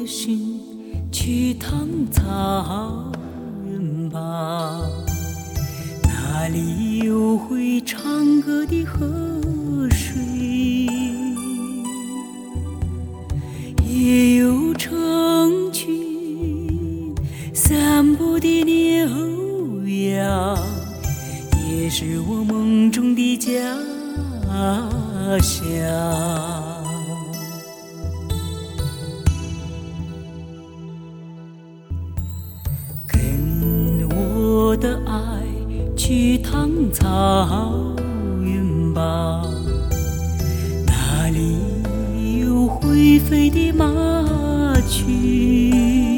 的心去趟草原吧，那里有会唱歌的河水，也有成群散步的牛羊，也是我梦中的家乡。跟我的爱去趟草原吧，那里有会飞的麻雀，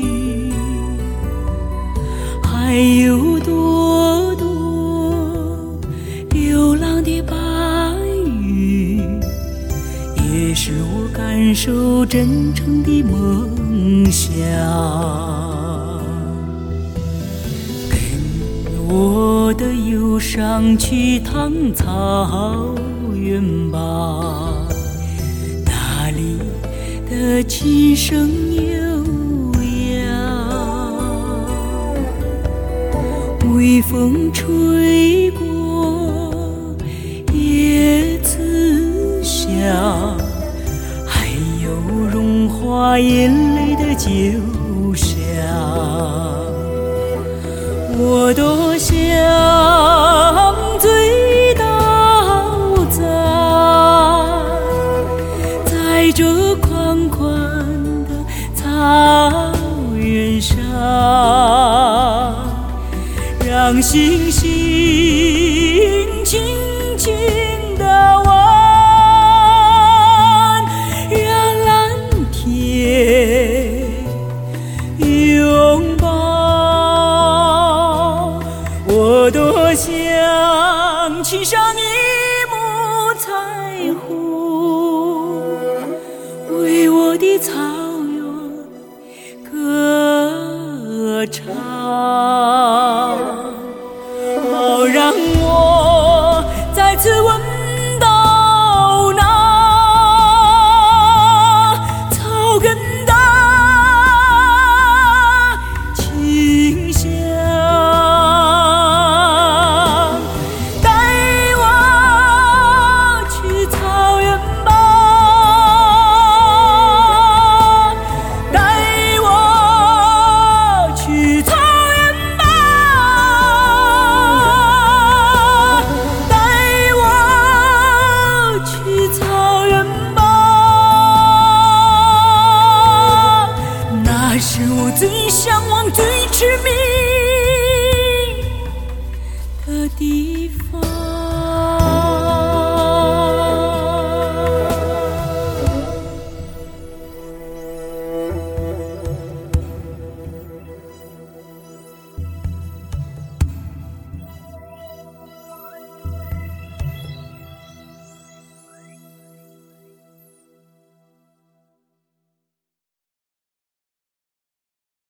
还有朵朵流浪的白云，也是我感受真诚的梦想。跟我的忧伤去趟草原吧，那里的琴声悠扬，微风吹过叶子香，还有融化眼泪的酒香。我多想醉倒在这宽宽的草原上，让星星轻轻地弯，让蓝天拥抱。我多想骑上一幕彩虹，为我的草原歌唱，好让我再次闻到那草根的清香。带我去草原吧，带我去草原吧，带我去草原吧，那是我最向往最痴迷